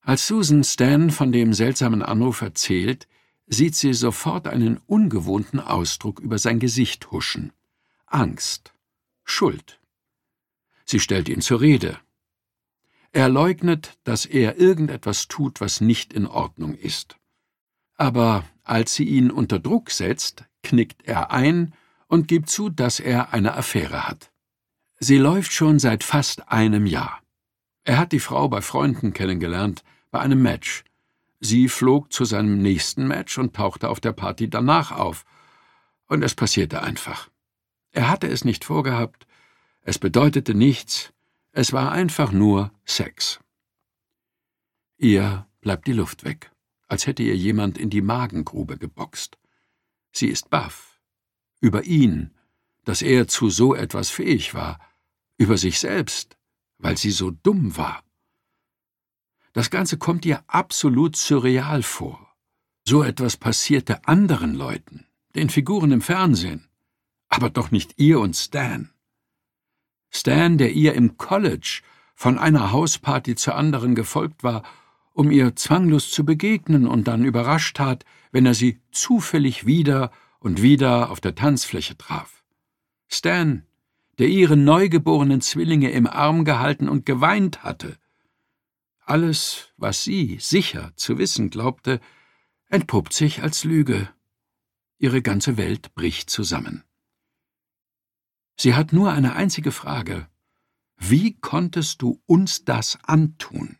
Als Susan Stan von dem seltsamen Anruf erzählt, sieht sie sofort einen ungewohnten Ausdruck über sein Gesicht huschen. Angst. Schuld. Sie stellt ihn zur Rede. Er leugnet, dass er irgendetwas tut, was nicht in Ordnung ist. Aber als sie ihn unter Druck setzt, knickt er ein und gibt zu, dass er eine Affäre hat. Sie läuft schon seit fast einem Jahr. Er hat die Frau bei Freunden kennengelernt, bei einem Match. Sie flog zu seinem nächsten Match und tauchte auf der Party danach auf. Und es passierte einfach. Er hatte es nicht vorgehabt, es bedeutete nichts, es war einfach nur Sex. Ihr bleibt die Luft weg, als hätte ihr jemand in die Magengrube geboxt. Sie ist baff. Über ihn, dass er zu so etwas fähig war, über sich selbst, weil sie so dumm war. Das Ganze kommt ihr absolut surreal vor. So etwas passierte anderen Leuten, den Figuren im Fernsehen, aber doch nicht ihr und Stan. Stan, der ihr im College von einer Hausparty zur anderen gefolgt war, um ihr zwanglos zu begegnen und dann überrascht tat, wenn er sie zufällig wieder und wieder auf der Tanzfläche traf. Stan, der ihre neugeborenen Zwillinge im Arm gehalten und geweint hatte. Alles, was sie sicher zu wissen glaubte, entpuppt sich als Lüge. Ihre ganze Welt bricht zusammen. Sie hat nur eine einzige Frage: Wie konntest du uns das antun?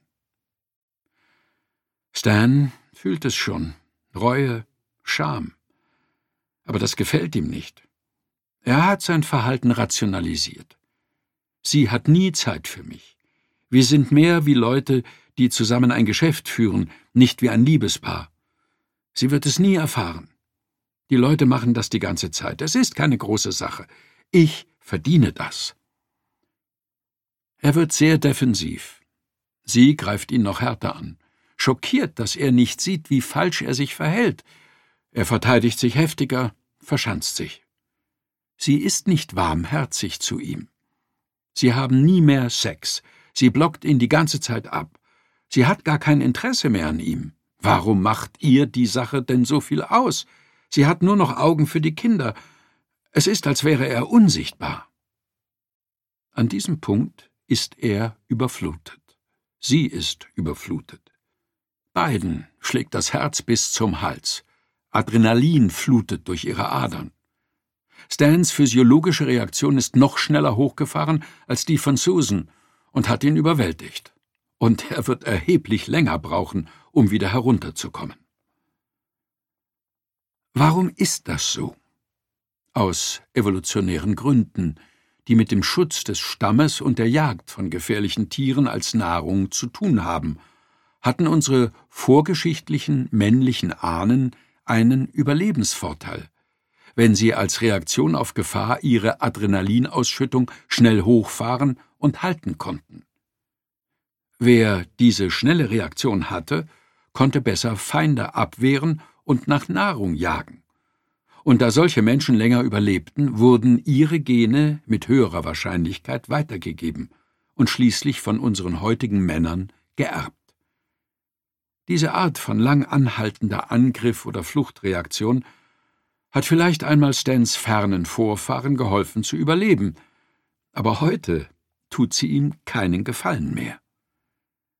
Stan fühlt es schon, Reue, Scham. Aber das gefällt ihm nicht. Er hat sein Verhalten rationalisiert. Sie hat nie Zeit für mich. Wir sind mehr wie Leute, die zusammen ein Geschäft führen, nicht wie ein Liebespaar. Sie wird es nie erfahren. Die Leute machen das die ganze Zeit. Es ist keine große Sache. Ich verdiene das. Er wird sehr defensiv. Sie greift ihn noch härter an, schockiert, dass er nicht sieht, wie falsch er sich verhält. Er verteidigt sich heftiger, verschanzt sich. Sie ist nicht warmherzig zu ihm. Sie haben nie mehr Sex. Sie blockt ihn die ganze Zeit ab. Sie hat gar kein Interesse mehr an ihm. Warum macht ihr die Sache denn so viel aus? Sie hat nur noch Augen für die Kinder. Es ist, als wäre er unsichtbar. An diesem Punkt ist er überflutet. Sie ist überflutet. Beiden schlägt das Herz bis zum Hals. Adrenalin flutet durch ihre Adern. Stans physiologische Reaktion ist noch schneller hochgefahren als die von Susan und hat ihn überwältigt. Und er wird erheblich länger brauchen, um wieder herunterzukommen. Warum ist das so? Aus evolutionären Gründen, die mit dem Schutz des Stammes und der Jagd von gefährlichen Tieren als Nahrung zu tun haben, hatten unsere vorgeschichtlichen männlichen Ahnen einen Überlebensvorteil, wenn sie als Reaktion auf Gefahr ihre Adrenalinausschüttung schnell hochfahren und halten konnten. Wer diese schnelle Reaktion hatte, konnte besser Feinde abwehren und nach Nahrung jagen. Und da solche Menschen länger überlebten, wurden ihre Gene mit höherer Wahrscheinlichkeit weitergegeben und schließlich von unseren heutigen Männern geerbt. Diese Art von lang anhaltender Angriff- oder Fluchtreaktion hat vielleicht einmal Stans fernen Vorfahren geholfen zu überleben, aber heute tut sie ihm keinen Gefallen mehr.